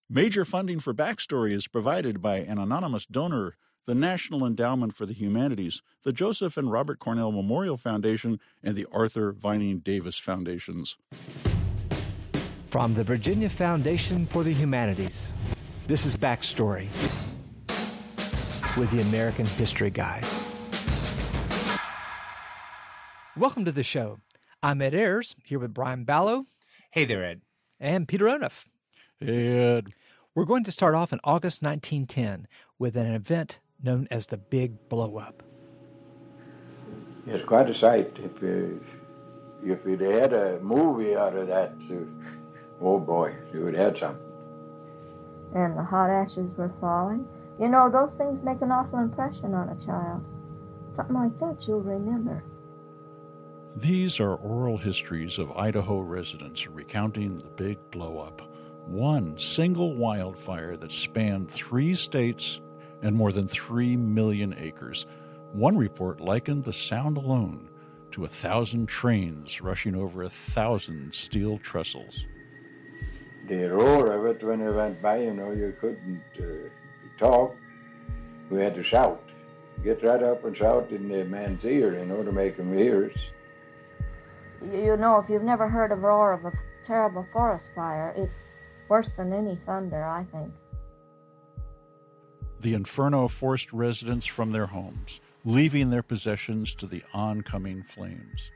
Major funding for Backstory is provided by an anonymous donor, the National Endowment for the Humanities, the Joseph and Robert Cornell Memorial Foundation, and the Arthur Vining Davis Foundations. From the Virginia Foundation for the Humanities, this is Backstory with the American History Guys. Welcome to the show. I'm Ed Ayers, here with Brian Ballo. Hey there, Ed. And Peter Onuf. Hey, Ed. We're going to start off in August 1910 with an event known as the Big Blow Up. It's quite a sight. If you'd had a movie out of that, oh boy, you would have had some. And the hot ashes were falling. You know, those things make an awful impression on a child. Something like that you'll remember. These are oral histories of Idaho residents recounting the Big Blow Up, one single wildfire that spanned 3 states and more than 3 million acres. One report likened the sound alone to 1,000 trains rushing over 1,000 steel trestles. The roar of it when it went by, you couldn't talk. We had to shout. Get right up and shout in the man's ear, to make him hear us. You know, if you've never heard a roar of a terrible forest fire, it's worse than any thunder, I think. The inferno forced residents from their homes, leaving their possessions to the oncoming flames.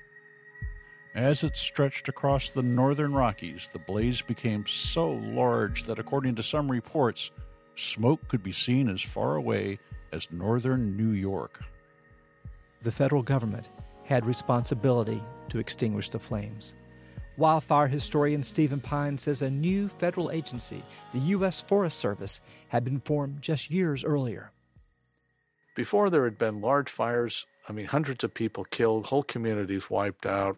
As it stretched across the northern Rockies, the blaze became so large that, according to some reports, smoke could be seen as far away as northern New York. The federal government had responsibility to extinguish the flames. Wildfire historian Stephen Pine says a new federal agency, the U.S. Forest Service, had been formed just years earlier. Before there had been large fires, hundreds of people killed, whole communities wiped out,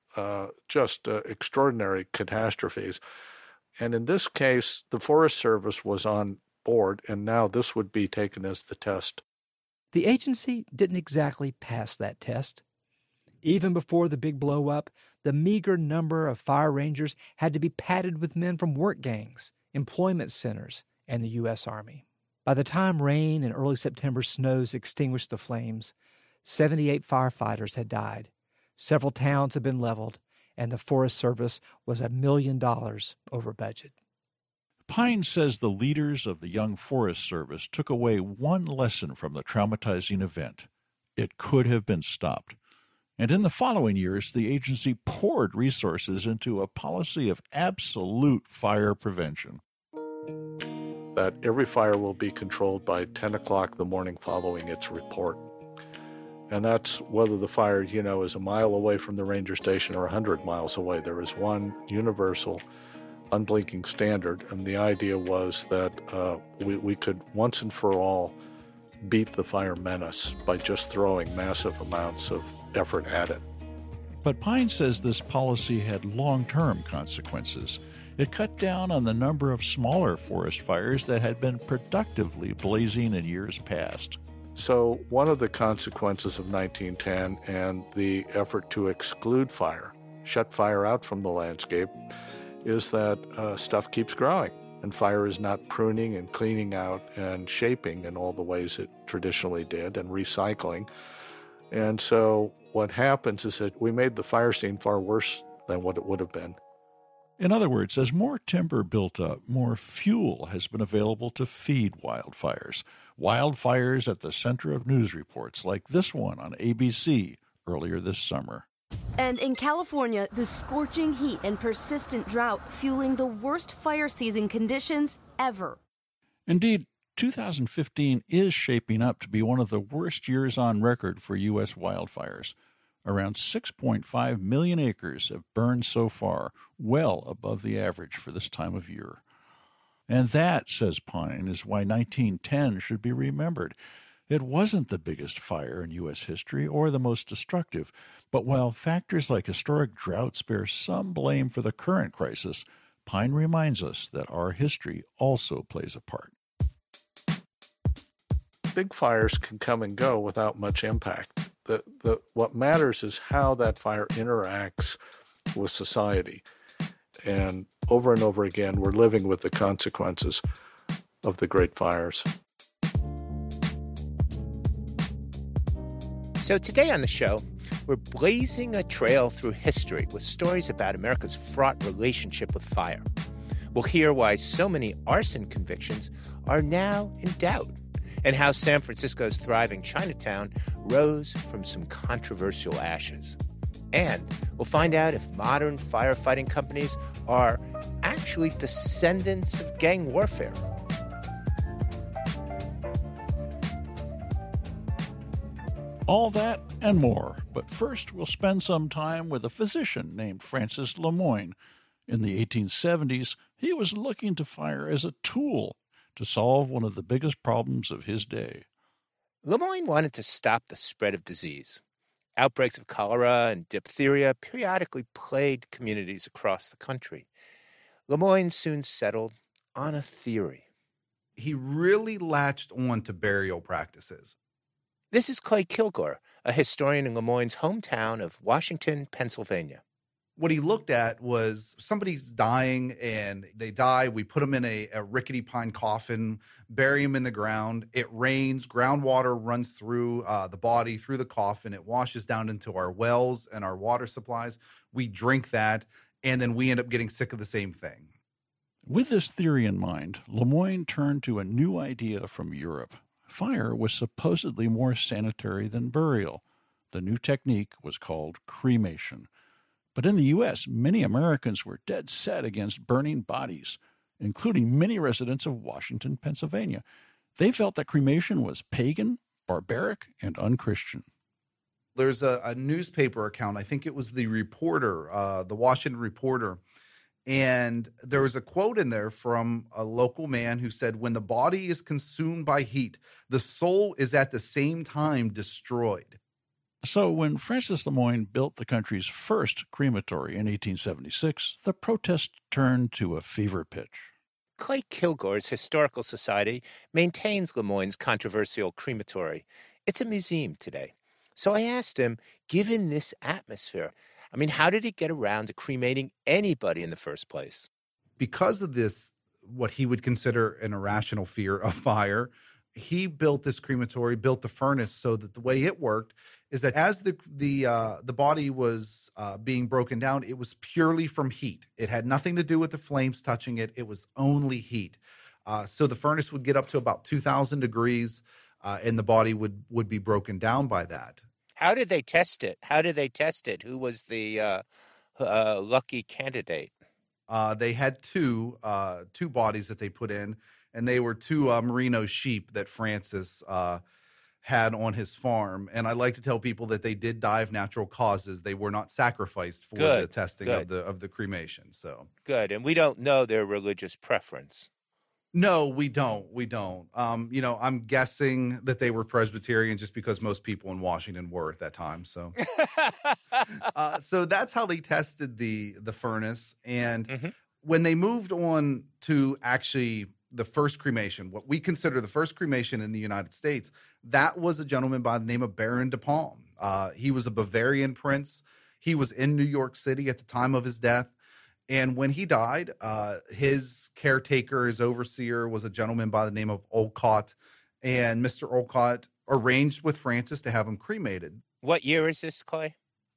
extraordinary catastrophes. And in this case, the Forest Service was on board, and now this would be taken as the test. The agency didn't exactly pass that test. Even before the Big Blow Up, the meager number of fire rangers had to be padded with men from work gangs, employment centers, and the U.S. Army. By the time rain and early September snows extinguished the flames, 78 firefighters had died. Several towns had been leveled, and the Forest Service was $1 million over budget. Pine says the leaders of the young Forest Service took away one lesson from the traumatizing event. It could have been stopped. And in the following years, the agency poured resources into a policy of absolute fire prevention. That every fire will be controlled by 10 o'clock the morning following its report. And that's whether the fire, is a mile away from the ranger station or 100 miles away. There is one universal, unblinking standard. And the idea was that we could once and for all beat the fire menace by just throwing massive amounts of effort at it. But Pine says this policy had long-term consequences. It cut down on the number of smaller forest fires that had been productively blazing in years past. So one of the consequences of 1910 and the effort to exclude fire, shut fire out from the landscape, is that stuff keeps growing. And fire is not pruning and cleaning out and shaping in all the ways it traditionally did and recycling. And so what happens is that we made the fire scene far worse than what it would have been. In other words, as more timber built up, more fuel has been available to feed wildfires. Wildfires at the center of news reports like this one on ABC earlier this summer. And in California, the scorching heat and persistent drought fueling the worst fire season conditions ever. Indeed, 2015 is shaping up to be one of the worst years on record for U.S. wildfires. Around 6.5 million acres have burned so far, well above the average for this time of year. And that, says Pine, is why 1910 should be remembered. It wasn't the biggest fire in U.S. history or the most destructive, but while factors like historic droughts bear some blame for the current crisis, Pine reminds us that our history also plays a part. Big fires can come and go without much impact. What matters is how that fire interacts with society. And over and over again, we're living with the consequences of the great fires. So today on the show, we're blazing a trail through history with stories about America's fraught relationship with fire. We'll hear why so many arson convictions are now in doubt, and how San Francisco's thriving Chinatown rose from some controversial ashes. And we'll find out if modern firefighting companies are actually descendants of gang warfare. All that and more. But first, we'll spend some time with a physician named Francis Lemoine. In the 1870s, he was looking to fire as a tool to solve one of the biggest problems of his day. Lemoine wanted to stop the spread of disease. Outbreaks of cholera and diphtheria periodically plagued communities across the country. Lemoine soon settled on a theory. He really latched on to burial practices. This is Clay Kilgore, a historian in Lemoine's hometown of Washington, Pennsylvania. What he looked at was somebody's dying and they die. We put them in a rickety pine coffin, bury them in the ground. It rains. Groundwater runs through the body, through the coffin. It washes down into our wells and our water supplies. We drink that, and then we end up getting sick of the same thing. With this theory in mind, Lemoine turned to a new idea from Europe. Fire was supposedly more sanitary than burial. The new technique was called cremation. But in the U.S., many Americans were dead set against burning bodies, including many residents of Washington, Pennsylvania. They felt that cremation was pagan, barbaric, and unchristian. There's a newspaper account, I think it was the Reporter, the Washington Reporter, and there was a quote in there from a local man who said, "When the body is consumed by heat, the soul is at the same time destroyed." So when Francis Lemoine built the country's first crematory in 1876, the protest turned to a fever pitch. Clay Kilgore's Historical Society maintains Lemoine's controversial crematory. It's a museum today. So I asked him, given this atmosphere, how did he get around to cremating anybody in the first place? Because of this, what he would consider an irrational fear of fire, he built this crematory, built the furnace so that the way it worked is that as the body was being broken down, it was purely from heat. It had nothing to do with the flames touching it. It was only heat. So the furnace would get up to about 2,000 degrees, and the body would be broken down by that. How did they test it? Who was the lucky candidate? They had two bodies that they put in, and they were two merino sheep that Francis had on his farm. And I like to tell people that they did die of natural causes. They were not sacrificed for the testing of the cremation. So good. And we don't know their religious preference. No, we don't. I'm guessing that they were Presbyterian just because most people in Washington were at that time. So, so that's how they tested the furnace. And when they moved on to actually the first cremation, what we consider the first cremation in the United States, that was a gentleman by the name of Baron de Palm. He was a Bavarian prince. He was in New York City at the time of his death. And when he died, his caretaker, his overseer, was a gentleman by the name of Olcott. And Mr. Olcott arranged with Francis to have him cremated. What year is this, Clay?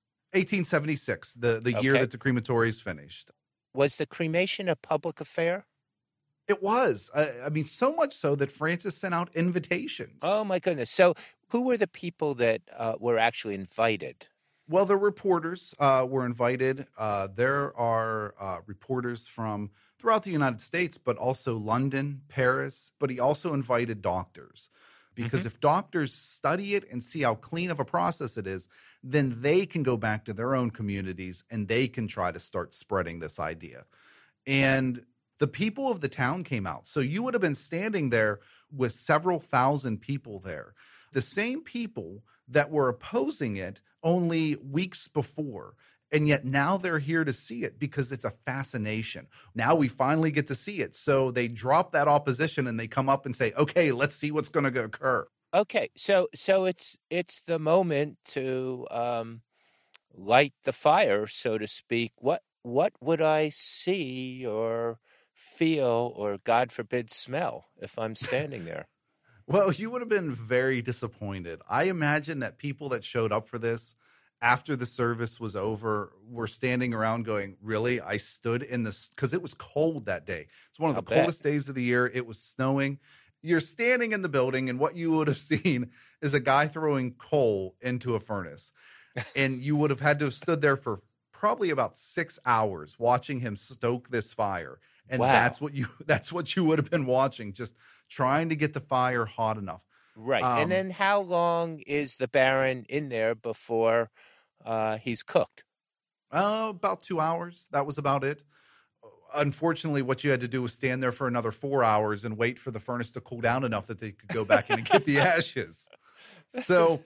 1876, the year that the crematory is finished. Was the cremation a public affair? It was. So much so that Francis sent out invitations. Oh, my goodness. So who were the people that were actually invited? Well, the reporters were invited. There are reporters from throughout the United States, but also London, Paris. But he also invited doctors. Because if doctors study it and see how clean of a process it is, then they can go back to their own communities and they can try to start spreading this idea. And the people of the town came out. So you would have been standing there with several thousand people there. The same people that were opposing it only weeks before. And yet now they're here to see it because it's a fascination. Now we finally get to see it. So they drop that opposition and they come up and say, okay, let's see what's going to occur. Okay, so it's the moment to light the fire, so to speak. what would I see or feel or, God forbid, smell if I'm standing there? Well, you would have been very disappointed. I imagine that people that showed up for this after the service was over were standing around going, really? I stood in this because it was cold that day. It's one of the coldest days of the year. It was snowing. You're standing in the building, and what you would have seen is a guy throwing coal into a furnace. And you would have had to have stood there for probably about 6 hours watching him stoke this fire. And Wow. that's what you would have been watching, just trying to get the fire hot enough. Right. And then how long is the Baron in there before he's cooked? About 2 hours. That was about it. Unfortunately, what you had to do was stand there for another 4 hours and wait for the furnace to cool down enough that they could go back in and get the ashes. So,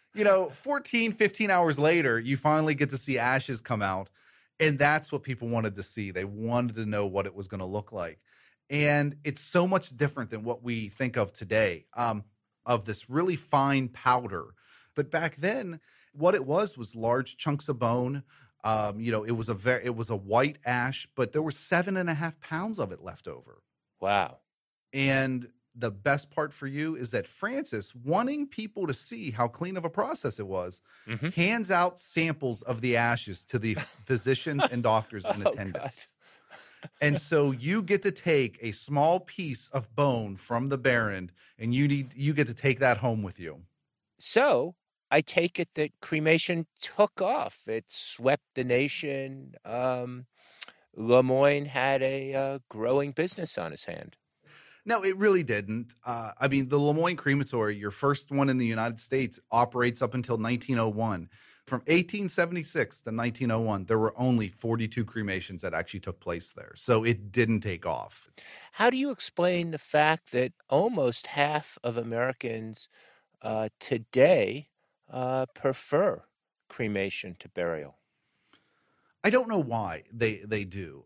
14, 15 hours later, you finally get to see ashes come out. And that's what people wanted to see. They wanted to know what it was going to look like. And it's so much different than what we think of today, of this really fine powder. But back then, what it was large chunks of bone. It was a white ash, but there were 7.5 pounds of it left over. Wow. And the best part for you is that Francis, wanting people to see how clean of a process it was, hands out samples of the ashes to the physicians and doctors in attendance. And so you get to take a small piece of bone from the Baron, and you get to take that home with you. So I take it that cremation took off. It swept the nation. Lemoyne had a growing business on his hand. No, it really didn't. The Lemoyne Crematory, your first one in the United States, operates up until 1901. From 1876 to 1901, there were only 42 cremations that actually took place there. So it didn't take off. How do you explain the fact that almost half of Americans today prefer cremation to burial? I don't know why they do.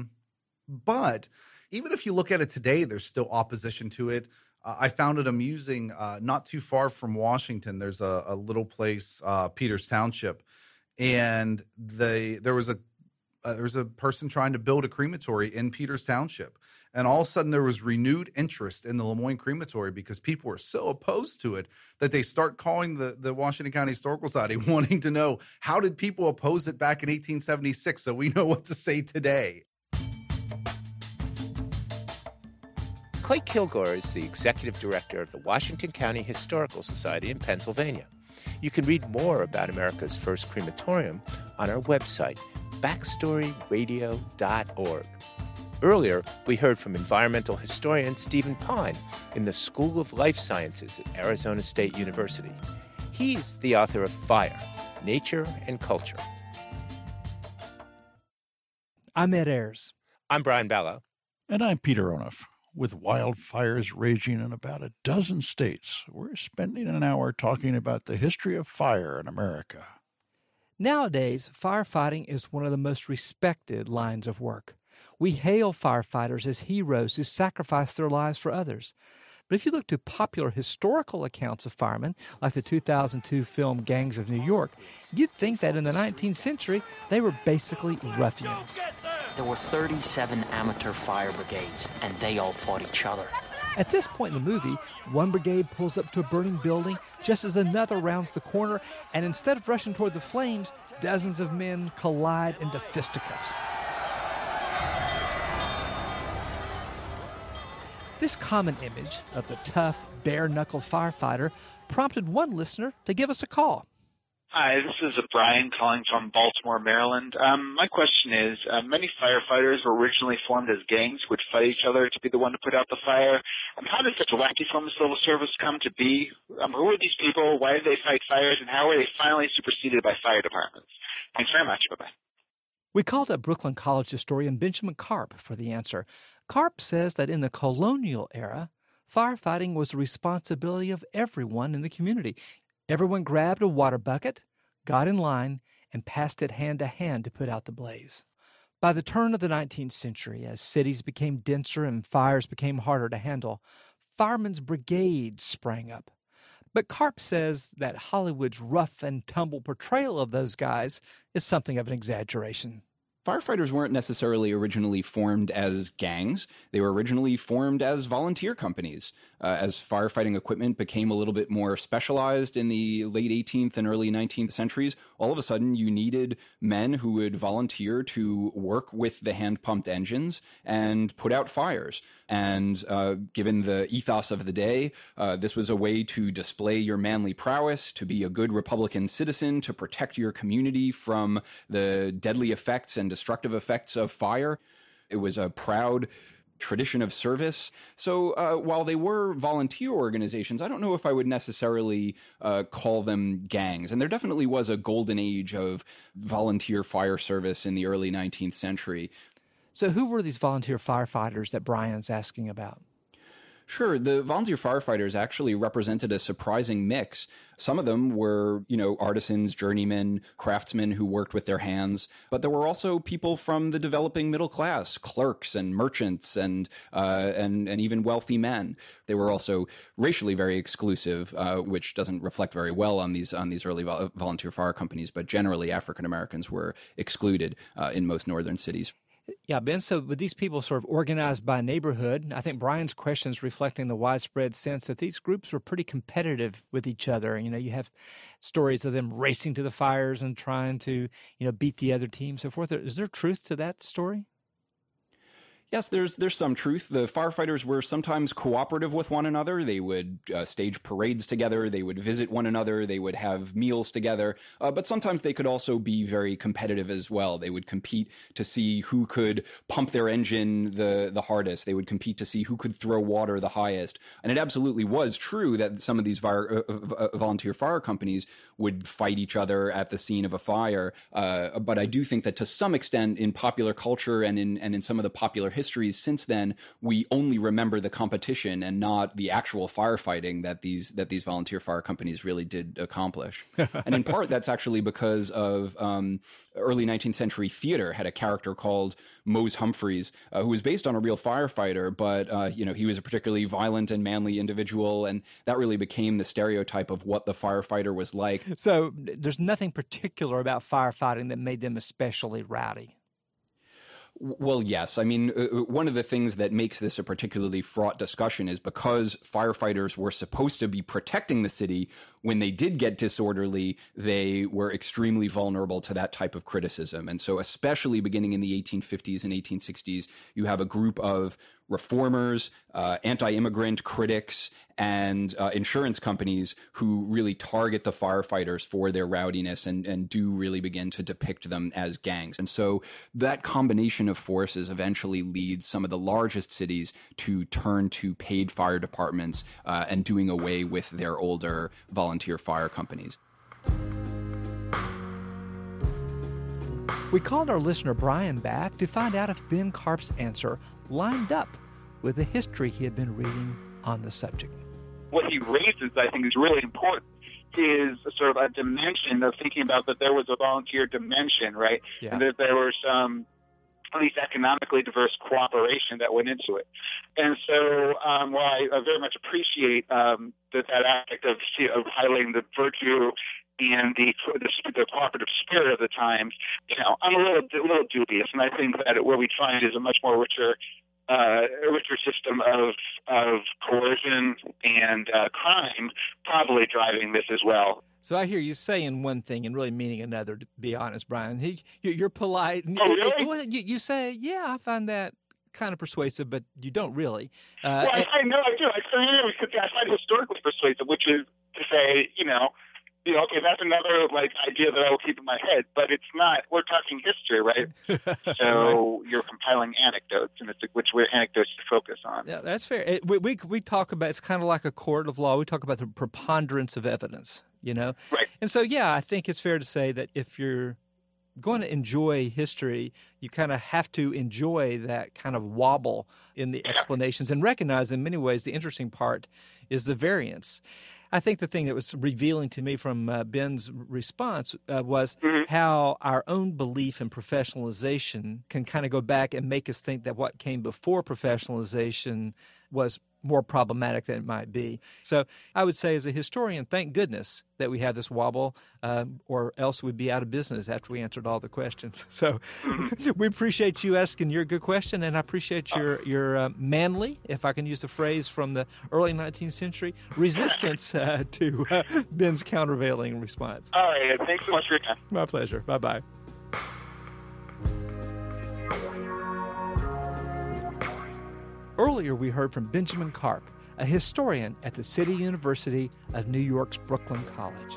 But even if you look at it today, there's still opposition to it. I found it amusing. Not too far from Washington, there's a little place, Peters Township, and there was a person trying to build a crematory in Peters Township. And all of a sudden, there was renewed interest in the Lemoyne Crematory because people were so opposed to it that they start calling the Washington County Historical Society, wanting to know, how did people oppose it back in 1876 so we know what to say today? Clay Kilgore is the executive director of the Washington County Historical Society in Pennsylvania. You can read more about America's first crematorium on our website, backstoryradio.org. Earlier, we heard from environmental historian Stephen Pine in the School of Life Sciences at Arizona State University. He's the author of Fire, Nature and Culture. I'm Ed Ayers. I'm Brian Ballow. And I'm Peter Onuf. With wildfires raging in about a dozen states, we're spending an hour talking about the history of fire in America. Nowadays, firefighting is one of the most respected lines of work. We hail firefighters as heroes who sacrifice their lives for others. But if you look to popular historical accounts of firemen, like the 2002 film Gangs of New York, you'd think that in the 19th century, they were basically ruffians. There were 37 amateur fire brigades, and they all fought each other. At this point in the movie, one brigade pulls up to a burning building just as another rounds the corner, and instead of rushing toward the flames, dozens of men collide into fisticuffs. This common image of the tough, bare-knuckled firefighter prompted one listener to give us a call. Hi, this is Brian calling from Baltimore, Maryland. My question is, many firefighters were originally formed as gangs, would fight each other to be the one to put out the fire. How did such a wacky form of civil service come to be? Who are these people? Why did they fight fires? And how were they finally superseded by fire departments? Thanks very much. Bye-bye. We called up Brooklyn College historian Benjamin Karp for the answer. Karp says that in the colonial era, firefighting was the responsibility of everyone in the community. Everyone grabbed a water bucket, got in line, and passed it hand to hand to put out the blaze. By the turn of the 19th century, as cities became denser and fires became harder to handle, firemen's brigades sprang up. But Karp says that Hollywood's rough and tumble portrayal of those guys is something of an exaggeration. Firefighters weren't necessarily originally formed as gangs. They were originally formed as volunteer companies. As firefighting equipment became a little bit more specialized in the late 18th and early 19th centuries, all of a sudden you needed men who would volunteer to work with the hand-pumped engines and put out fires. And given the ethos of the day, this was a way to display your manly prowess, to be a good Republican citizen, to protect your community from the deadly effects and destructive effects of fire. It was a proud tradition of service. So while they were volunteer organizations, I don't know if I would necessarily call them gangs. And there definitely was a golden age of volunteer fire service in the early 19th century. So who were these volunteer firefighters that Brian's asking about? Sure. The volunteer firefighters actually represented a surprising mix. Some of them were, artisans, journeymen, craftsmen who worked with their hands. But there were also people from the developing middle class, clerks and merchants and even wealthy men. They were also racially very exclusive, which doesn't reflect very well on these early volunteer fire companies. But generally, African Americans were excluded in most northern cities. Yeah, Ben, so with these people sort of organized by neighborhood, I think Brian's question is reflecting the widespread sense that these groups were pretty competitive with each other. You have stories of them racing to the fires and trying to, beat the other team, so forth. Is there truth to that story? Yes, there's some truth. The firefighters were sometimes cooperative with one another. They would stage parades together. They would visit one another. They would have meals together. But sometimes they could also be very competitive as well. They would compete to see who could pump their engine the hardest. They would compete to see who could throw water the highest. And it absolutely was true that some of these volunteer fire companies would fight each other at the scene of a fire. But I do think that to some extent in popular culture and in some of the popular histories since then, we only remember the competition and not the actual firefighting that these volunteer fire companies really did accomplish. And in part, that's actually because of early 19th century theater had a character called Mose Humphreys, who was based on a real firefighter, but he was a particularly violent and manly individual, and that really became the stereotype of what the firefighter was like. So there's nothing particular about firefighting that made them especially rowdy. Well, yes. I mean, one of the things that makes this a particularly fraught discussion is because firefighters were supposed to be protecting the city, when they did get disorderly, they were extremely vulnerable to that type of criticism. And so especially beginning in the 1850s and 1860s, you have a group of reformers, anti-immigrant critics, and insurance companies who really target the firefighters for their rowdiness and do really begin to depict them as gangs. And so that combination of forces eventually leads some of the largest cities to turn to paid fire departments and doing away with their older volunteer fire companies. We called our listener Brian back to find out if Ben Karp's answer lined up with the history he had been reading on the subject. What he raises, I think, is really important, is sort of a dimension of thinking about that there was a volunteer dimension, right? Yeah. And that there was at least economically diverse cooperation that went into it. And so while I very much appreciate that aspect of highlighting the virtue and the cooperative spirit of the times, I'm a little dubious, and I think that what we find is a much more richer system of coercion and crime probably driving this as well. So I hear you saying one thing and really meaning another, to be honest, Brian. You're polite. Oh, really? You say, yeah, I find that kind of persuasive, but you don't really. Well, I know I do. I find historically persuasive, which is to say, okay, that's another idea that I will keep in my head, but it's not. We're talking history, right? So right. You're compiling anecdotes, and it's which anecdotes you focus on. Yeah, that's fair. We talk about, it's kind of like a court of law. We talk about the preponderance of evidence, Right. And so, yeah, I think it's fair to say that if you're going to enjoy history, you kind of have to enjoy that kind of wobble in the explanations and recognize in many ways the interesting part is the variance. I think the thing that was revealing to me from Ben's response was how our own belief in professionalization can kind of go back and make us think that what came before professionalization was more problematic than it might be. So I would say as a historian, thank goodness that we have this wobble, or else we'd be out of business after we answered all the questions. So we appreciate you asking your good question, and I appreciate your manly, if I can use a phrase from the early 19th century, resistance to Ben's countervailing response. All right. Thanks so much for your time. My pleasure. Bye-bye. Earlier, we heard from Benjamin Karp, a historian at the City University of New York's Brooklyn College.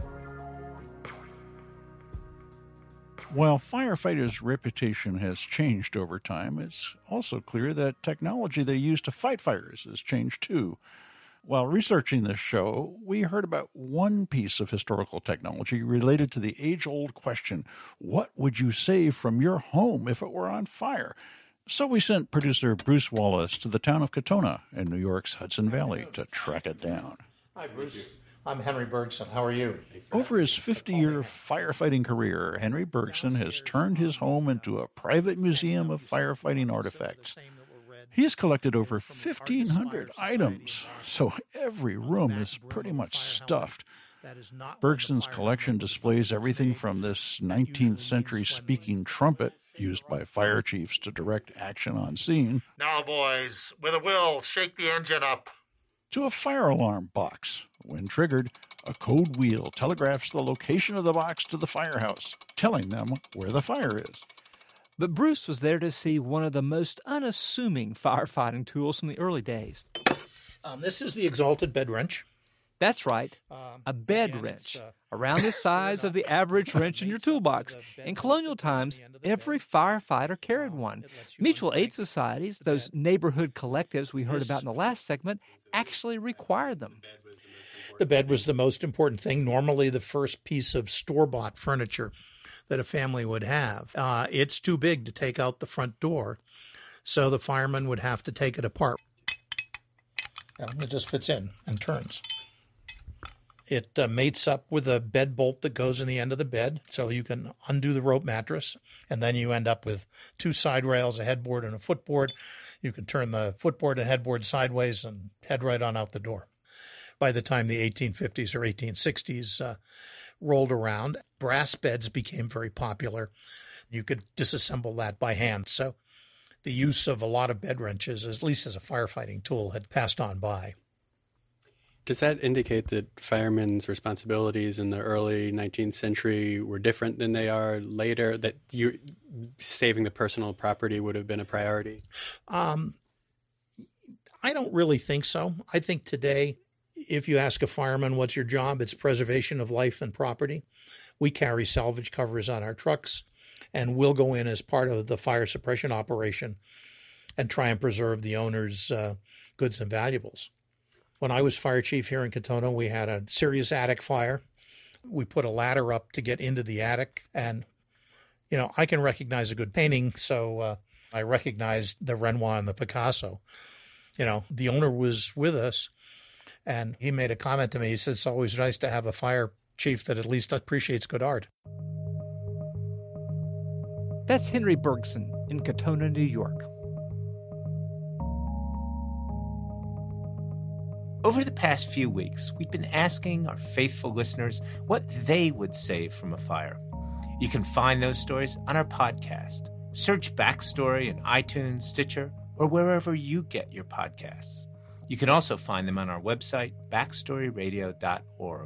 While firefighters' reputation has changed over time, it's also clear that technology they use to fight fires has changed too. While researching this show, we heard about one piece of historical technology related to the age-old question, what would you save from your home if it were on fire? So we sent producer Bruce Wallace to the town of Katona in New York's Hudson Valley to track it down. Hi, Bruce. I'm Henry Bergson. How are you? Over his 50-year firefighting career, Henry Bergson has turned his home into a private museum of firefighting artifacts. He's collected over 1,500 items, so every room is pretty much stuffed. Bergson's collection displays everything from this 19th century speaking trumpet used by fire chiefs to direct action on scene. Now, boys, with a will, shake the engine up. To a fire alarm box. When triggered, a code wheel telegraphs the location of the box to the firehouse, telling them where the fire is. But Bruce was there to see one of the most unassuming firefighting tools from the early days. This is the Exalted bed wrench. That's right, a bed wrench, around the size of the average wrench in your toolbox. In colonial times, every firefighter carried one. Mutual aid societies, those neighborhood collectives we heard about in the last segment, actually required them. The bed was the most important thing, normally the first piece of store-bought furniture that a family would have. It's too big to take out the front door, so the fireman would have to take it apart. It just fits in and turns. It mates up with a bed bolt that goes in the end of the bed, so you can undo the rope mattress, and then you end up with two side rails, a headboard, and a footboard. You can turn the footboard and headboard sideways and head right on out the door. By the time the 1850s or 1860s rolled around, brass beds became very popular. You could disassemble that by hand, so the use of a lot of bed wrenches, at least as a firefighting tool, had passed on by. Does that indicate that firemen's responsibilities in the early 19th century were different than they are later, that saving the personal property would have been a priority? I don't really think so. I think today, if you ask a fireman, what's your job? It's preservation of life and property. We carry salvage covers on our trucks, and we'll go in as part of the fire suppression operation and try and preserve the owner's goods and valuables. When I was fire chief here in Katona, we had a serious attic fire. We put a ladder up to get into the attic. And, I can recognize a good painting, so I recognized the Renoir and the Picasso. The owner was with us, and he made a comment to me. He said, it's always nice to have a fire chief that at least appreciates good art. That's Henry Bergson in Katona, New York. Over the past few weeks, we've been asking our faithful listeners what they would save from a fire. You can find those stories on our podcast. Search Backstory in iTunes, Stitcher, or wherever you get your podcasts. You can also find them on our website, backstoryradio.org.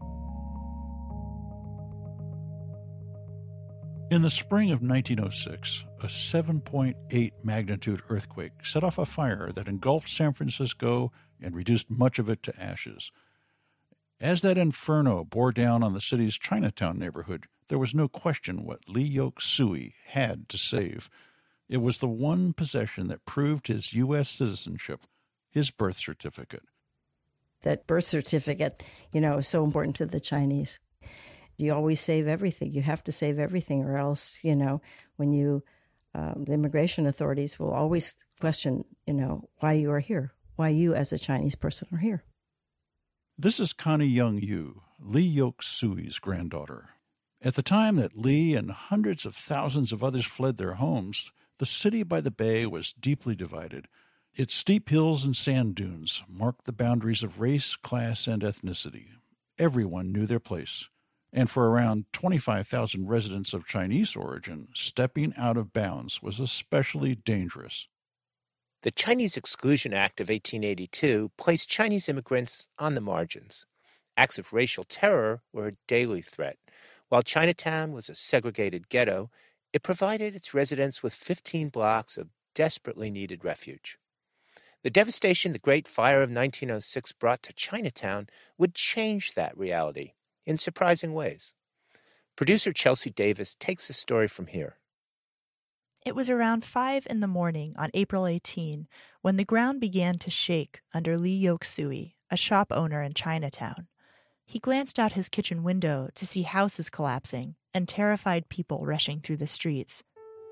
In the spring of 1906, a 7.8 magnitude earthquake set off a fire that engulfed San Francisco and reduced much of it to ashes. As that inferno bore down on the city's Chinatown neighborhood, there was no question what Lee Yoke-Suey had to save. It was the one possession that proved his U.S. citizenship, his birth certificate. That birth certificate, is so important to the Chinese. You always save everything. You have to save everything, or else, when the immigration authorities will always question, why you are here, why you as a Chinese person are here. This is Connie Young Yu, Lee Yoke-Suey's granddaughter. At the time that Lee and hundreds of thousands of others fled their homes, the city by the bay was deeply divided. Its steep hills and sand dunes marked the boundaries of race, class, and ethnicity. Everyone knew their place. And for around 25,000 residents of Chinese origin, stepping out of bounds was especially dangerous. The Chinese Exclusion Act of 1882 placed Chinese immigrants on the margins. Acts of racial terror were a daily threat. While Chinatown was a segregated ghetto, it provided its residents with 15 blocks of desperately needed refuge. The devastation the Great Fire of 1906 brought to Chinatown would change that reality in surprising ways. Producer Chelsea Davis takes the story from here. It was around 5 in the morning on April 18 when the ground began to shake under Lee Yok-sui, a shop owner in Chinatown. He glanced out his kitchen window to see houses collapsing and terrified people rushing through the streets.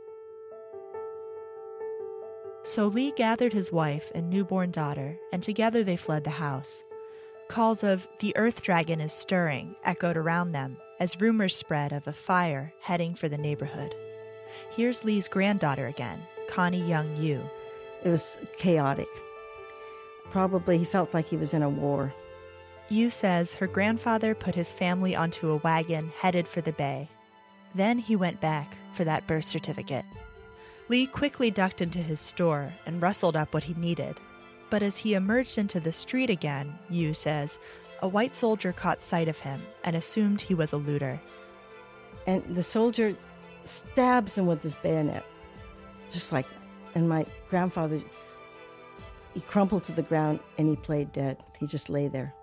So Lee gathered his wife and newborn daughter, and together they fled the house. Calls of "the earth dragon is stirring" echoed around them as rumors spread of a fire heading for the neighborhood. Here's Lee's granddaughter again, Connie Young Yu. It was chaotic. Probably he felt like he was in a war. Yu says her grandfather put his family onto a wagon headed for the bay. Then he went back for that birth certificate. Lee quickly ducked into his store and rustled up what he needed. But as he emerged into the street again, Yu says, a white soldier caught sight of him and assumed he was a looter. And the soldier stabs him with his bayonet, just like that. And my grandfather, he crumpled to the ground and he played dead. He just lay there.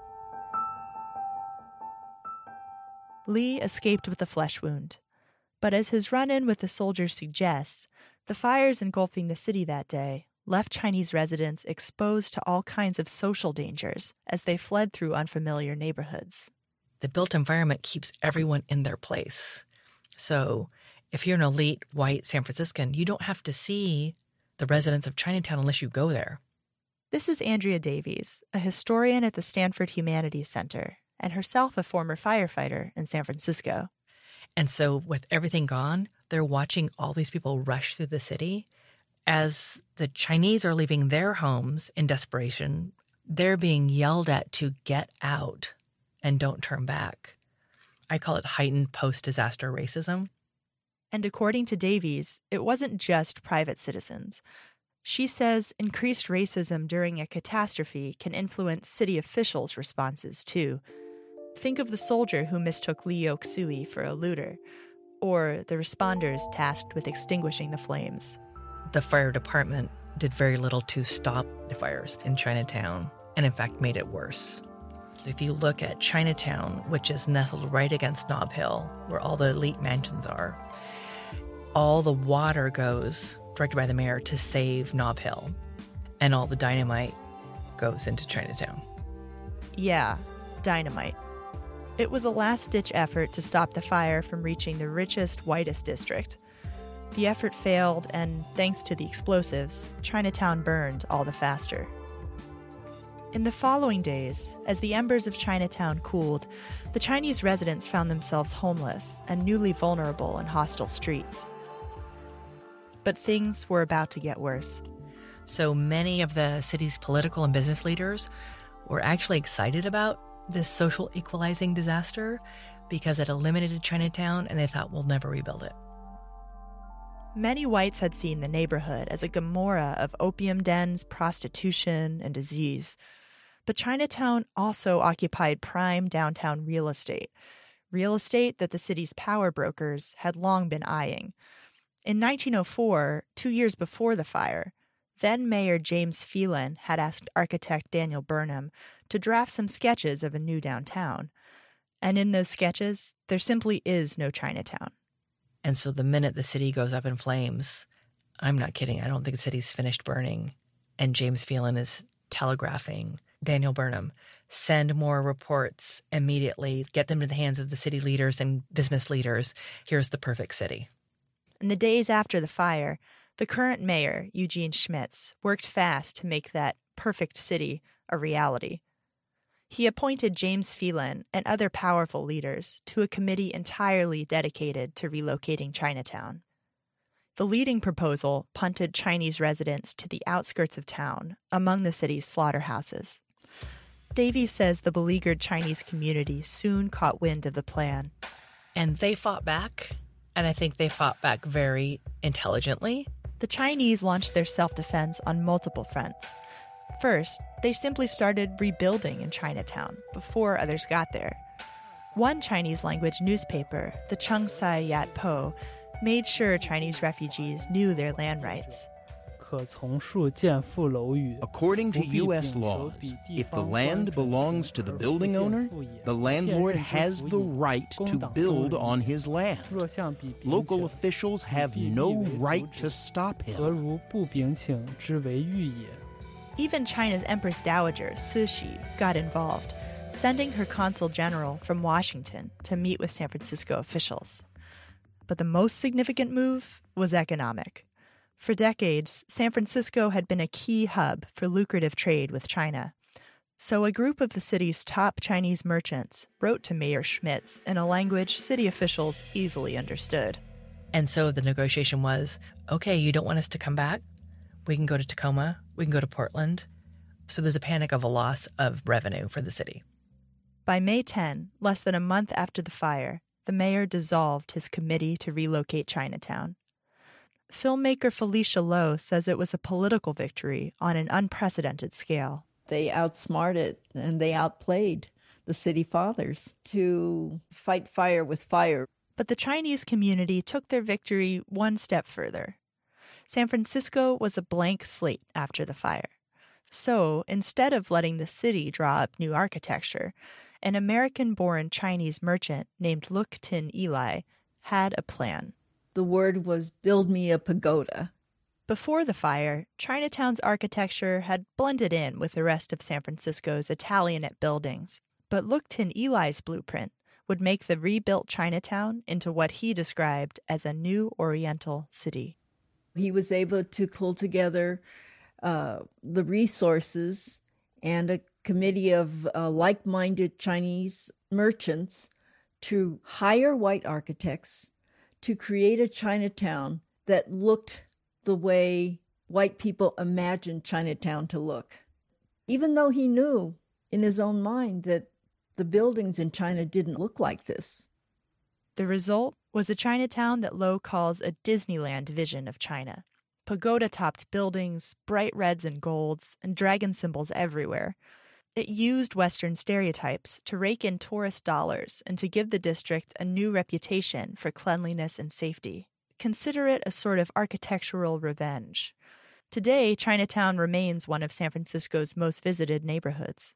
Lee escaped with a flesh wound. But as his run-in with the soldier suggests, the fires engulfing the city that day left Chinese residents exposed to all kinds of social dangers as they fled through unfamiliar neighborhoods. The built environment keeps everyone in their place. So if you're an elite white San Franciscan, you don't have to see the residents of Chinatown unless you go there. This is Andrea Davies, a historian at the Stanford Humanities Center, and herself a former firefighter in San Francisco. And so with everything gone, they're watching all these people rush through the city. As the Chinese are leaving their homes in desperation, they're being yelled at to get out and don't turn back. I call it heightened post-disaster racism. And according to Davies, it wasn't just private citizens. She says increased racism during a catastrophe can influence city officials' responses, too. Think of the soldier who mistook Lee Yok-sui for a looter, or the responders tasked with extinguishing the flames. The fire department did very little to stop the fires in Chinatown, and in fact made it worse. So if you look at Chinatown, which is nestled right against Nob Hill, where all the elite mansions are, all the water goes, directed by the mayor, to save Nob Hill, and all the dynamite goes into Chinatown. Yeah, dynamite. It was a last-ditch effort to stop the fire from reaching the richest, whitest district. The effort failed, and thanks to the explosives, Chinatown burned all the faster. In the following days, as the embers of Chinatown cooled, the Chinese residents found themselves homeless and newly vulnerable in hostile streets. But things were about to get worse. So many of the city's political and business leaders were actually excited about this social equalizing disaster because it eliminated Chinatown, and they thought, we'll never rebuild it. Many whites had seen the neighborhood as a Gomorrah of opium dens, prostitution, and disease. But Chinatown also occupied prime downtown real estate that the city's power brokers had long been eyeing. In 1904, 2 years before the fire, then Mayor James Phelan had asked architect Daniel Burnham to draft some sketches of a new downtown. And in those sketches, there simply is no Chinatown. And so the minute the city goes up in flames, I'm not kidding, I don't think the city's finished burning. And James Phelan is telegraphing Daniel Burnham, send more reports immediately, get them to the hands of the city leaders and business leaders. Here's the perfect city. In the days after the fire, the current mayor, Eugene Schmitz, worked fast to make that perfect city a reality. He appointed James Phelan and other powerful leaders to a committee entirely dedicated to relocating Chinatown. The leading proposal punted Chinese residents to the outskirts of town, among the city's slaughterhouses. Davies says the beleaguered Chinese community soon caught wind of the plan. And they fought back, and I think they fought back very intelligently. The Chinese launched their self-defense on multiple fronts. First, they simply started rebuilding in Chinatown before others got there. One Chinese-language newspaper, the Chengsai Yat Po, made sure Chinese refugees knew their land rights. According to U.S. laws, if the land belongs to the building owner, the landlord has the right to build on his land. Local officials have no right to stop him. Even China's Empress Dowager, Cixi, got involved, sending her consul general from Washington to meet with San Francisco officials. But the most significant move was economic. For decades, San Francisco had been a key hub for lucrative trade with China. So a group of the city's top Chinese merchants wrote to Mayor Schmitz in a language city officials easily understood. And so the negotiation was, okay, you don't want us to come back? We can go to Tacoma. We can go to Portland. So there's a panic of a loss of revenue for the city. By May 10, less than a month after the fire, the mayor dissolved his committee to relocate Chinatown. Filmmaker Felicia Lowe says it was a political victory on an unprecedented scale. They outsmarted and they outplayed the city fathers to fight fire with fire. But the Chinese community took their victory one step further. San Francisco was a blank slate after the fire. So, instead of letting the city draw up new architecture, an American-born Chinese merchant named Luk Tin Eli had a plan. The word was, build me a pagoda. Before the fire, Chinatown's architecture had blended in with the rest of San Francisco's Italianate buildings. But Luk Tin Eli's blueprint would make the rebuilt Chinatown into what he described as a new Oriental city. He was able to pull together the resources and a committee of like-minded Chinese merchants to hire white architects to create a Chinatown that looked the way white people imagined Chinatown to look. Even though he knew in his own mind that the buildings in China didn't look like this. The result was a Chinatown that Lowe calls a Disneyland vision of China. Pagoda-topped buildings, bright reds and golds, and dragon symbols everywhere. It used Western stereotypes to rake in tourist dollars and to give the district a new reputation for cleanliness and safety. Consider it a sort of architectural revenge. Today, Chinatown remains one of San Francisco's most visited neighborhoods.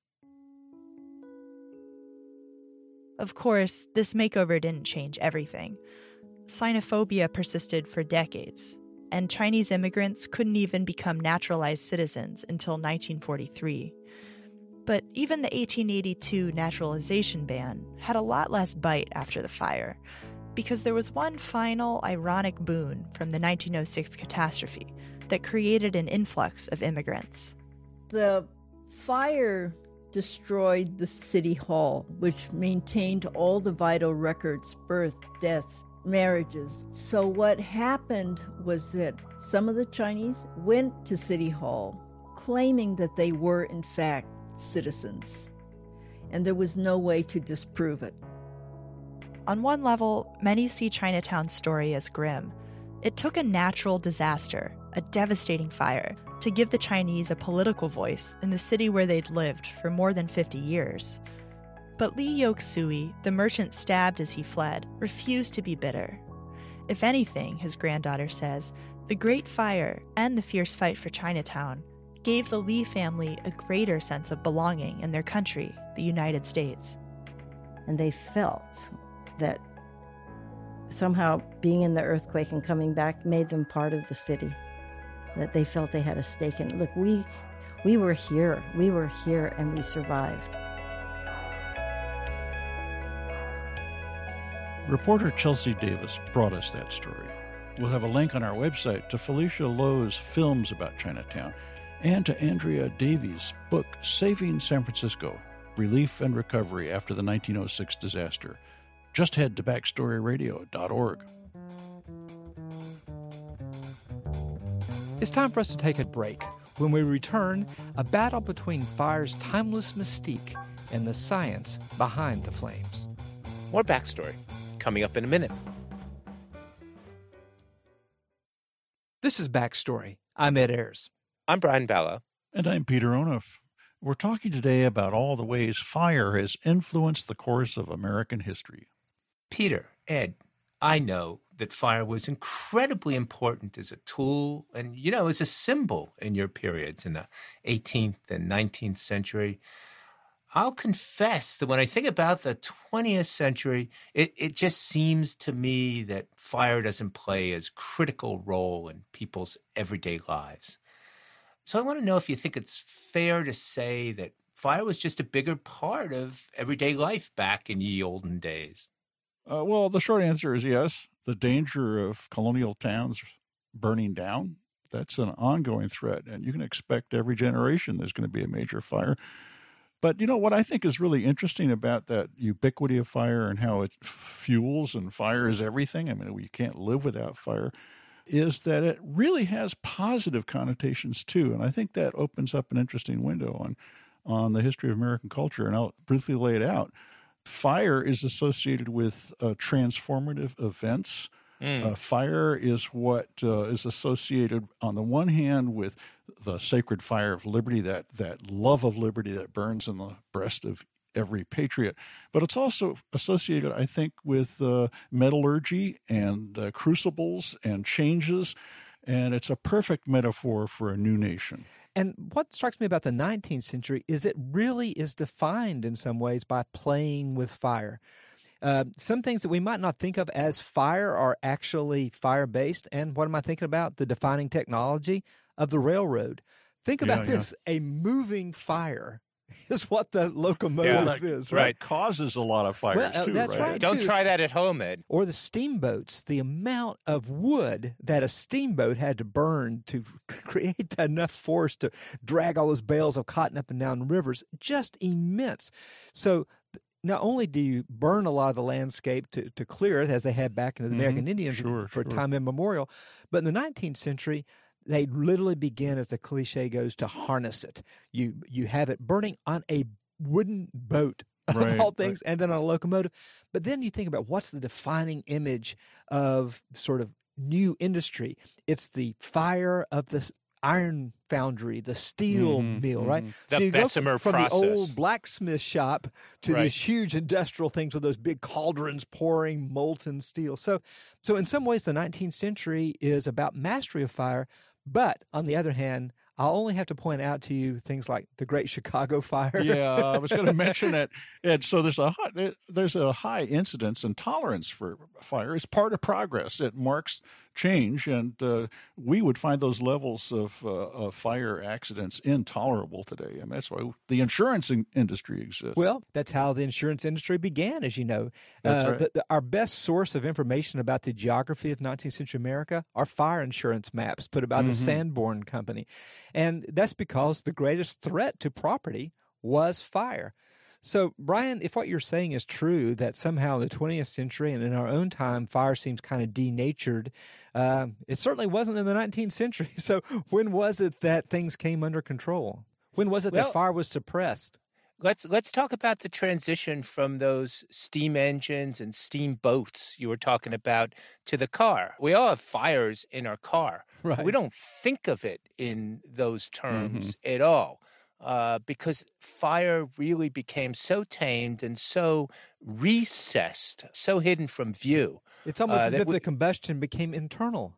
Of course, this makeover didn't change everything. Sinophobia persisted for decades, and Chinese immigrants couldn't even become naturalized citizens until 1943. But even the 1882 naturalization ban had a lot less bite after the fire, because there was one final ironic boon from the 1906 catastrophe that created an influx of immigrants. The fire destroyed the city hall, which maintained all the vital records, birth, death, marriages. So what happened was that some of the Chinese went to City Hall claiming that they were in fact citizens, and there was no way to disprove it. On one level, many see Chinatown's story as grim. It took a natural disaster, a devastating fire, to give the Chinese a political voice in the city where they'd lived for more than 50 years. But Li Yok-sui, the merchant stabbed as he fled, refused to be bitter. If anything, his granddaughter says, the Great Fire and the fierce fight for Chinatown gave the Li family a greater sense of belonging in their country, the United States. And they felt that somehow being in the earthquake and coming back made them part of the city, that they felt they had a stake in it. Look, we were here, and we survived. Reporter Chelsea Davis brought us that story. We'll have a link on our website to Felicia Lowe's films about Chinatown and to Andrea Davies' book, Saving San Francisco, Relief and Recovery After the 1906 Disaster. Just head to backstoryradio.org. It's time for us to take a break. When we return, a battle between fire's timeless mystique and the science behind the flames. More backstory coming up in a minute. This is Backstory. I'm Ed Ayers. I'm Brian Ballow. And I'm Peter Onuf. We're talking today about all the ways fire has influenced the course of American history. Peter, Ed, I know that fire was incredibly important as a tool and, as a symbol in your periods in the 18th and 19th century. I'll confess that when I think about the 20th century, it just seems to me that fire doesn't play as critical role in people's everyday lives. So I want to know if you think it's fair to say that fire was just a bigger part of everyday life back in ye olden days. Well, the short answer is yes. The danger of colonial towns burning down, that's an ongoing threat, and you can expect every generation there's going to be a major fire. But what I think is really interesting about that ubiquity of fire and how it fuels and fire is everything, I mean, we can't live without fire, is that it really has positive connotations too. And I think that opens up an interesting window on the history of American culture, and I'll briefly lay it out. Fire is associated with transformative events. Fire is what is associated, on the one hand, with the sacred fire of liberty, that love of liberty that burns in the breast of every patriot. But it's also associated, I think, with metallurgy and crucibles and changes. And it's a perfect metaphor for a new nation. And what strikes me about the 19th century is it really is defined in some ways by playing with fire. Some things that we might not think of as fire are actually fire-based. And what am I thinking about? The defining technology of the railroad. Think about this. A moving fire is what the locomotive is, right? That causes a lot of fires, too, that's right? Don't try that at home, Ed. Or the steamboats, the amount of wood that a steamboat had to burn to create enough force to drag all those bales of cotton up and down the rivers, just immense. So not only do you burn a lot of the landscape to clear it, as they had back in the American Indians for time immemorial, but in the 19th century, they literally begin, as the cliche goes, to harness it. You have it burning on a wooden boat, of all things, and then on a locomotive. But then you think about what's the defining image of sort of new industry. It's the fire of the iron foundry, the steel mill, right? The so you Bessemer go from process. the old blacksmith shop to these huge industrial things with those big cauldrons pouring molten steel. So in some ways, the 19th century is about mastery of fire. But on the other hand, I'll only have to point out to you things like the Great Chicago Fire. Yeah, I was going to mention that. And so there's a high incidence and tolerance for fire. It's part of progress. It marks change, and we would find those levels of fire accidents intolerable today. I mean, that's why the insurance industry exists. Well, that's how the insurance industry began, as you know. That's right. Our best source of information about the geography of 19th century America are fire insurance maps put by the Sanborn Company. And that's because the greatest threat to property was fire. So, Brian, if what you're saying is true, that somehow in the 20th century and in our own time, fire seems kind of denatured, it certainly wasn't in the 19th century. So when was it that things came under control? When was it that fire was suppressed? Let's talk about the transition from those steam engines and steamboats you were talking about to the car. We all have fires in our car. Right. We don't think of it in those terms at all. Because fire really became so tamed and so recessed, so hidden from view. It's almost as if the combustion became internal.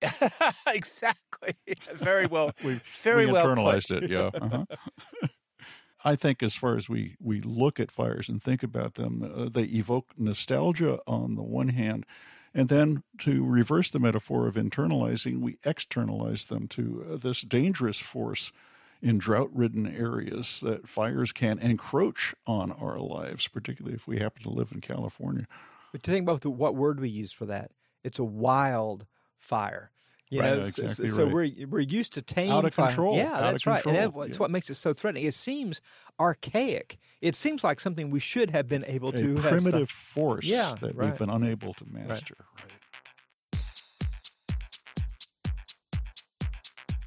Exactly. Very well. We well internalized put. it, yeah. I think as far as we look at fires and think about them, they evoke nostalgia on the one hand, and then to reverse the metaphor of internalizing, we externalize them to this dangerous force in drought-ridden areas that fires can encroach on our lives, particularly if we happen to live in California. But to think about what word we use for that, it's a wild fire. You know, exactly so right. we're used to tame out of fire. control. Yeah, that's right. And that's yeah. what makes it so threatening. It seems archaic. It seems like something we should have been able to have primitive force that right. we've been unable to master. Right.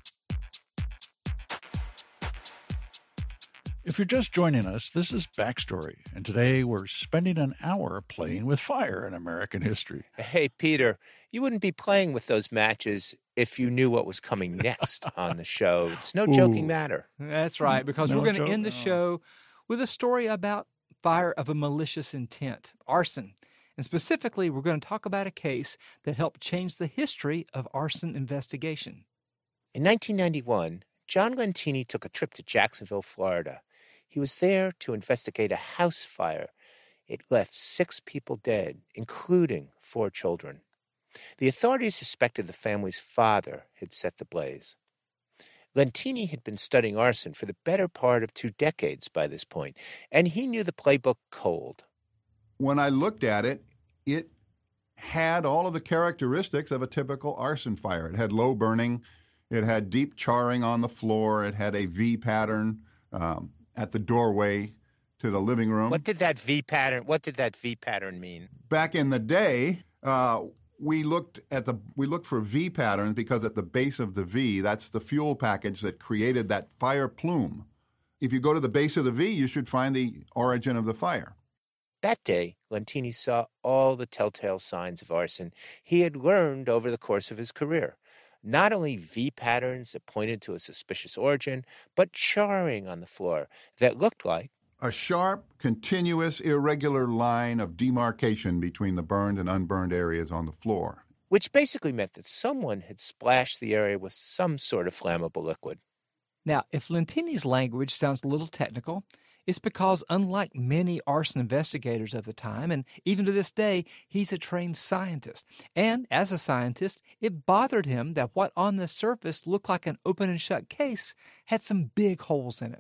If you're just joining us, this is Backstory, and today we're spending an hour playing with fire in American history. Hey, Peter, you wouldn't be playing with those matches if you knew what was coming next on the show. It's no joking matter. That's right, because we're going to end the show with a story about fire of a malicious intent, arson. And specifically, we're going to talk about a case that helped change the history of arson investigation. In 1991, John Lentini took a trip to Jacksonville, Florida. He was there to investigate a house fire. It left 6 people dead, including 4 children. The authorities suspected the family's father had set the blaze. Lentini had been studying arson for the better part of 2 decades by this point, and he knew the playbook cold. When I looked at it, it had all of the characteristics of a typical arson fire. It had low burning, it had deep charring on the floor, it had a V pattern at the doorway to the living room. What did that V pattern mean? Back in the day, we looked for V patterns because at the base of the V, that's the fuel package that created that fire plume. If you go to the base of the V, you should find the origin of the fire. That day, Lentini saw all the telltale signs of arson he had learned over the course of his career. Not only V patterns that pointed to a suspicious origin, but charring on the floor that looked like a sharp, continuous, irregular line of demarcation between the burned and unburned areas on the floor. Which basically meant that someone had splashed the area with some sort of flammable liquid. Now, if Lentini's language sounds a little technical, it's because, unlike many arson investigators of the time, and even to this day, he's a trained scientist. And as a scientist, it bothered him that what on the surface looked like an open and shut case had some big holes in it.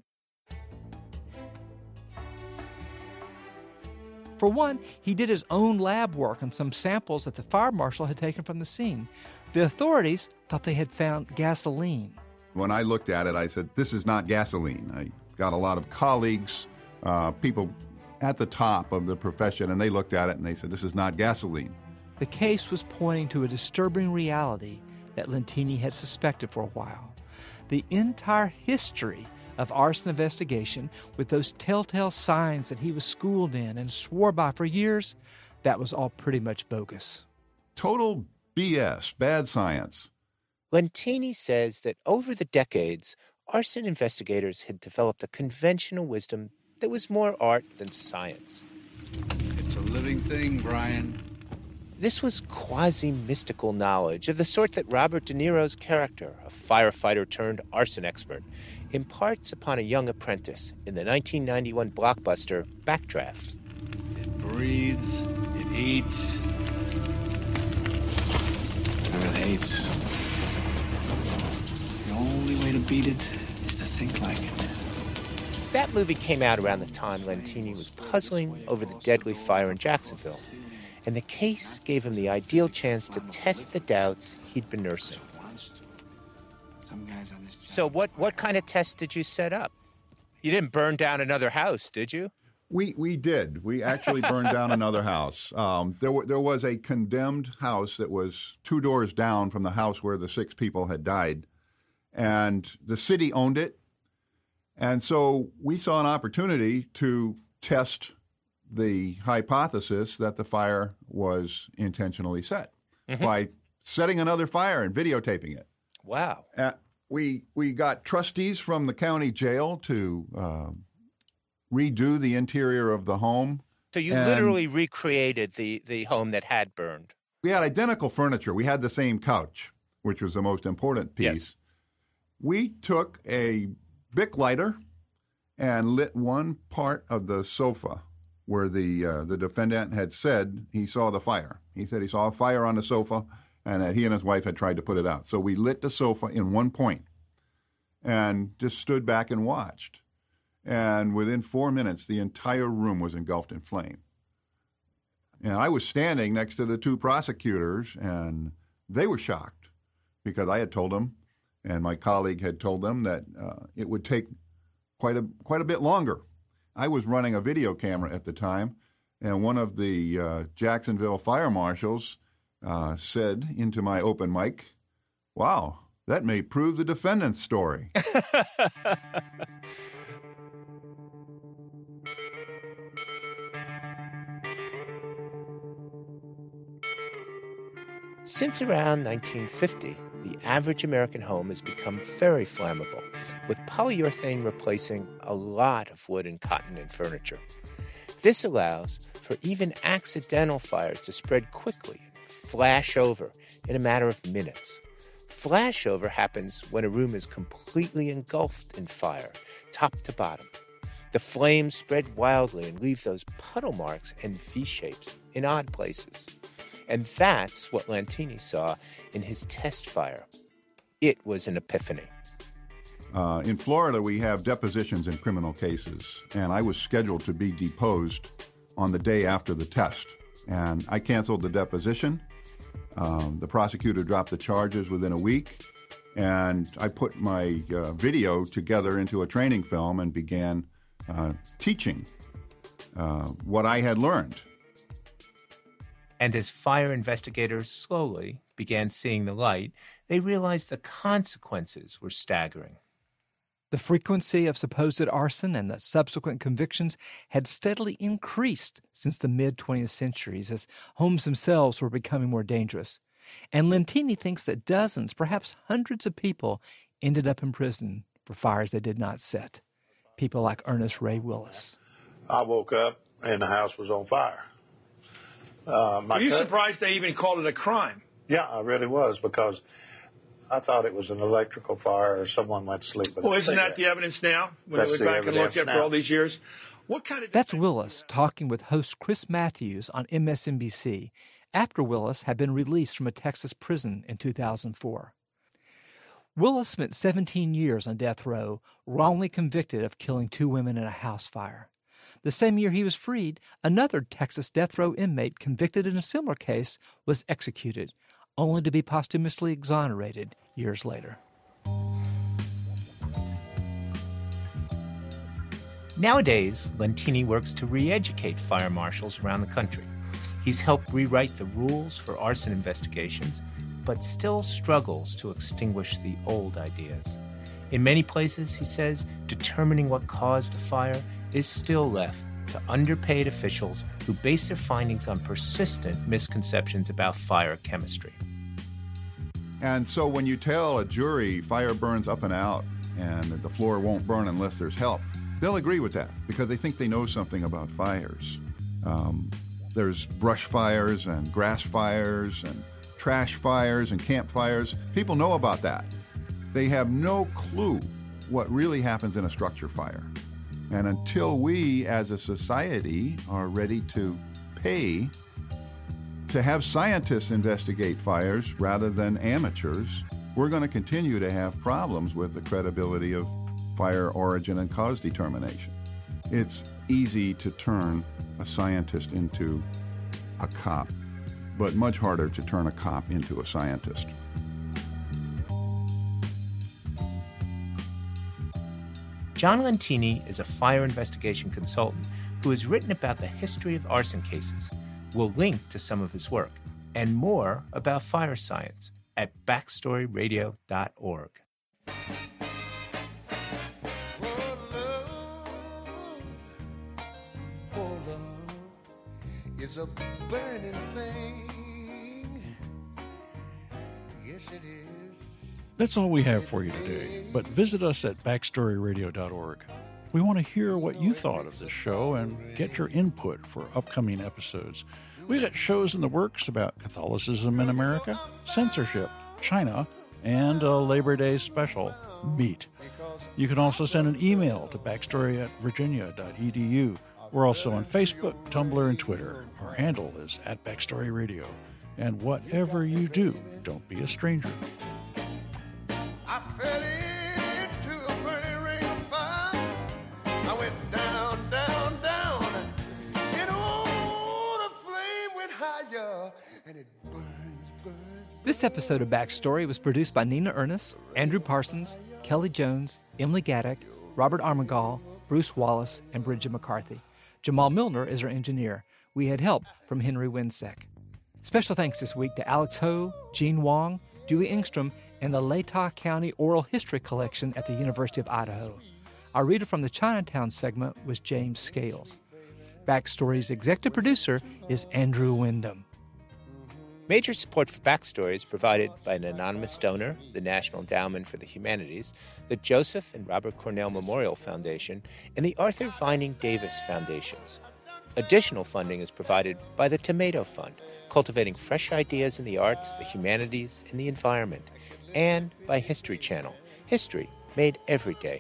For one, he did his own lab work on some samples that the fire marshal had taken from the scene. The authorities thought they had found gasoline. When I looked at it, I said, this is not gasoline. I got a lot of colleagues, people at the top of the profession, and they looked at it and they said, this is not gasoline. The case was pointing to a disturbing reality that Lentini had suspected for a while. The entire history of arson investigation, with those telltale signs that he was schooled in and swore by for years, that was all pretty much bogus. Total BS, bad science. Lentini says that over the decades, arson investigators had developed a conventional wisdom that was more art than science. It's a living thing, Brian. This was quasi-mystical knowledge of the sort that Robert De Niro's character, a firefighter-turned-arson expert, imparts upon a young apprentice in the 1991 blockbuster Backdraft. It breathes, it eats, and it hates. The only way to beat it is to think like it. That movie came out around the time Lentini was puzzling over the deadly fire in Jacksonville, and the case gave him the ideal chance to test the doubts he'd been nursing. So what kind of test did you set up? You didn't burn down another house, did you? We did. We actually burned down another house. There was a condemned house that was 2 doors down from the house where the 6 people had died, and the city owned it. And so we saw an opportunity to test the hypothesis that the fire was intentionally set by setting another fire and videotaping it. Wow. We got trustees from the county jail to redo the interior of the home. So you literally recreated the home that had burned. We had identical furniture. We had the same couch, which was the most important piece. Yes. We took a Bic lighter and lit one part of the sofa where the defendant had said he saw the fire. He said he saw a fire on the sofa and that he and his wife had tried to put it out. So we lit the sofa in one point and just stood back and watched. And within 4 minutes, the entire room was engulfed in flame. And I was standing next to the 2 prosecutors, and they were shocked because I had told them, and my colleague had told them, that it would take quite a bit longer. I was running a video camera at the time, and one of the Jacksonville fire marshals said into my open mic, "Wow, that may prove the defendant's story." Since around 1950, the average American home has become very flammable, with polyurethane replacing a lot of wood and cotton in furniture. This allows for even accidental fires to spread quickly and flash over in a matter of minutes. Flashover happens when a room is completely engulfed in fire, top to bottom. The flames spread wildly and leave those puddle marks and V-shapes in odd places. And that's what Lantini saw in his test fire. It was an epiphany. In Florida, we have depositions in criminal cases, and I was scheduled to be deposed on the day after the test. And I canceled the deposition. The prosecutor dropped the charges within a week, and I put my video together into a training film and began teaching what I had learned. And as fire investigators slowly began seeing the light, they realized the consequences were staggering. The frequency of supposed arson and the subsequent convictions had steadily increased since the mid-20th centuries as homes themselves were becoming more dangerous. And Lantini thinks that dozens, perhaps hundreds of people ended up in prison for fires they did not set. People like Ernest Ray Willis. I woke up and the house was on fire. Are you surprised they even called it a crime? Yeah, I really was, because I thought it was an electrical fire or someone went to sleep with a Well, isn't cigarette. that the evidence now? When That's they went the back and looked evidence after now. all these years? What kind of... That's Willis talking with host Chris Matthews on MSNBC after Willis had been released from a Texas prison in 2004. Willis spent 17 years on death row, wrongly convicted of killing 2 women in a house fire. The same year he was freed, another Texas death row inmate convicted in a similar case was executed, only to be posthumously exonerated years later. Nowadays, Lantini works to re-educate fire marshals around the country. He's helped rewrite the rules for arson investigations, but still struggles to extinguish the old ideas. In many places, he says, determining what caused the fire is still left to underpaid officials who base their findings on persistent misconceptions about fire chemistry. And so when you tell a jury fire burns up and out and the floor won't burn unless there's help, they'll agree with that because they think they know something about fires. There's brush fires and grass fires and trash fires and campfires. People know about that. They have no clue what really happens in a structure fire. And until we as a society are ready to pay to have scientists investigate fires rather than amateurs, we're going to continue to have problems with the credibility of fire origin and cause determination. It's easy to turn a scientist into a cop, but much harder to turn a cop into a scientist. John Lantini is a fire investigation consultant who has written about the history of arson cases. We'll link to some of his work and more about fire science at backstoryradio.org. It's a burning thing. Yes, it is. That's all we have for you today, but visit us at backstoryradio.org. We want to hear what you thought of this show and get your input for upcoming episodes. We got shows in the works about Catholicism in America, censorship, China, and a Labor Day special, Meat. You can also send an email to backstory@virginia.edu. We're also on Facebook, Tumblr, and Twitter. Our handle is @BackstoryRadio. And whatever you do, don't be a stranger. I fell into a burning ring of fire. I went down, down, down. And oh, the flame went higher. And it burns, burns. This episode of Backstory was produced by Nina Ernest, Andrew Parsons, Kelly Jones, Emily Gaddick, Robert Armengol, Bruce Wallace, and Bridget McCarthy. Jamal Milner is our engineer. We had help from Henry Winsek. Special thanks this week to Alex Ho, Gene Wong, Dewey Engstrom, and the Latah County Oral History Collection at the University of Idaho. Our reader from the Chinatown segment was James Scales. Backstory's executive producer is Andrew Wyndham. Major support for Backstory is provided by an anonymous donor, the National Endowment for the Humanities, the Joseph and Robert Cornell Memorial Foundation, and the Arthur Vining Davis Foundations. Additional funding is provided by the Tomato Fund, cultivating fresh ideas in the arts, the humanities, and the environment, and by History Channel, history made every day.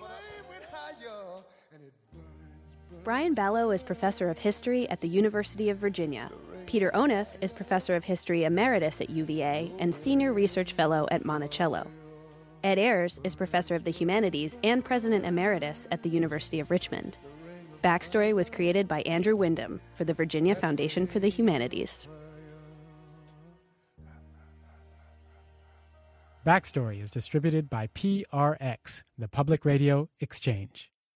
Brian Ballo is professor of history at the University of Virginia. Peter Onuf is professor of history emeritus at UVA and senior research fellow at Monticello. Ed Ayers is professor of the humanities and president emeritus at the University of Richmond. Backstory was created by Andrew Wyndham for the Virginia Foundation for the Humanities. Backstory is distributed by PRX, the Public Radio Exchange.